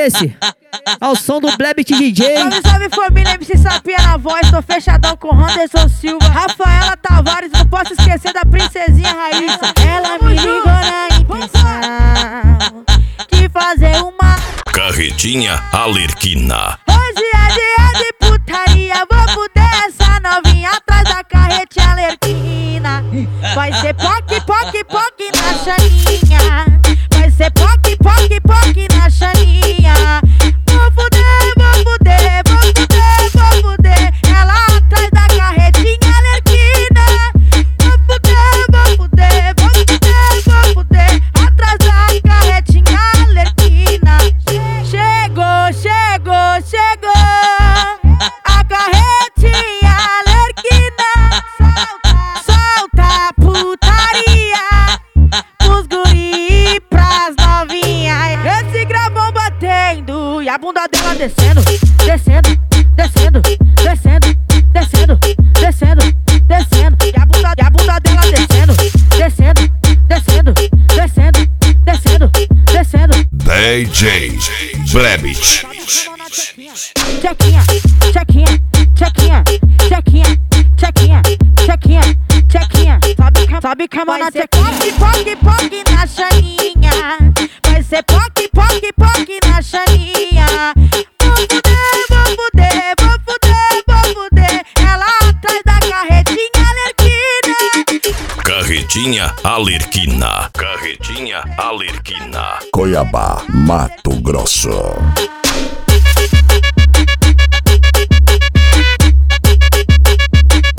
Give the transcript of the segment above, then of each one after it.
é esse? Ao som do Blebit DJ. Salve, salve família, MC Sapinha na voz. Tô fechadão com Anderson Silva, Rafaela Tavares. Não posso esquecer da princesinha Raíssa. Ela me ligou na intenção de fazer uma Carretinha Alerquina. Hoje é dia de putaria. Vou fuder essa novinha atrás da carretinha Alerquina. Vai ser poc, poc, poc na chaninha. Vai ser poc, poc, poc na chaninha. Vou fuder, vou fuder, vou fuder, vou fuder. Ela atrás da carretinha Alerquina. Vou fuder, vou fuder, vou fuder, vou fuder. Atrás da carretinha Alerquina. Chegou, chegou, chegou a carretinha Alerquina. Solta a putaria pros guri e pras novinha. Esse gravão batendo e a bunda dela descendo, descendo, descendo, descendo, descendo, descendo, descendo. E a bunda dela descendo, descendo, descendo, descendo, descendo, descendo. DJ Blebit. Chequinha, chequinha, chequinha, chequinha, chequinha, chequinha, chequinha. Sobe com a mão na chequinha. Poc, poc na chaninha. Vai ser poc, poc, poc na chaninha. Vou fuder, vou fuder, vou fuder, vou fuder. Ela atrás da carretinha Alerquina. Carretinha Alerquina. Carretinha Alerquina. Cuiabá, Mato Grosso.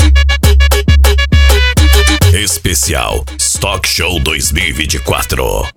Especial Stock Show 2024.